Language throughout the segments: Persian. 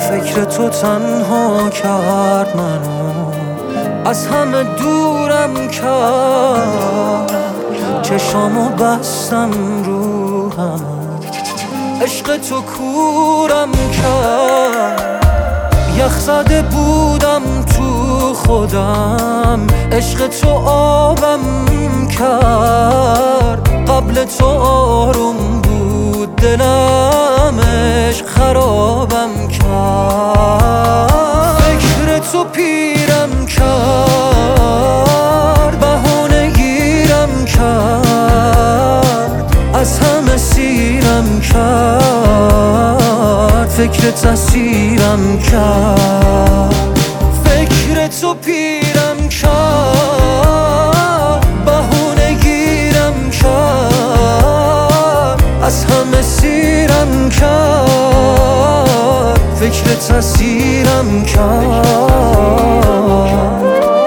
فکر تو تنها کرد منو، از همه دورم کرد. چشامو بستم رو هم، عشق تو کورم کرد. یخ زده بودم تو خودم، عشق تو آبم کرد. قبل تو آروم بود دلم، عشق خرابم کرد. فکر تو پیرم کرد، بهانه گیرم کرد، از همه سیرم کرد. فکر تسیرم کرد. فکر تو پیرم کرد، بهونه گیرم کرد، از همه سیرم کرد. فکر تسیرم کرد.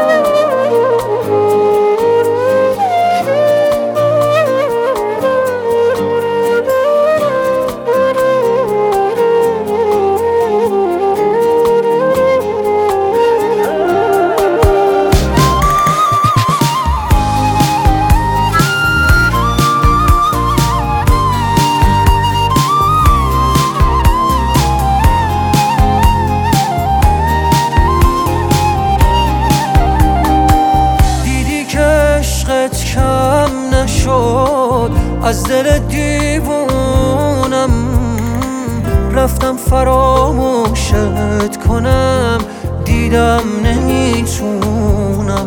کم نشد از دل دیوونم، رفتم فراموشت کنم، دیدم نمیتونم.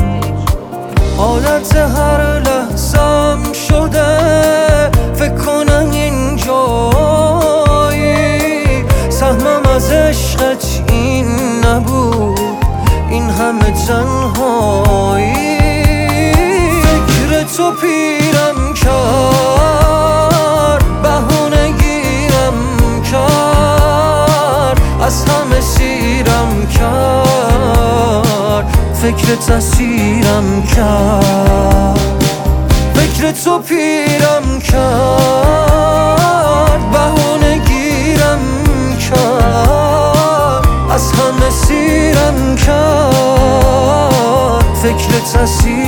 عادت هر لحظم شده، فکر کنم اینجایی. سهمم از عشقت این نبود، این همه تنهایی. تو پیرم کرد، بهونه گیرم کرد، از همه سیرم کرد. فکر تسیرم کرد. فکر تو پیرم کرد، بهونه گیرم کرد، از همه سیرم کرد. فکر تسیرم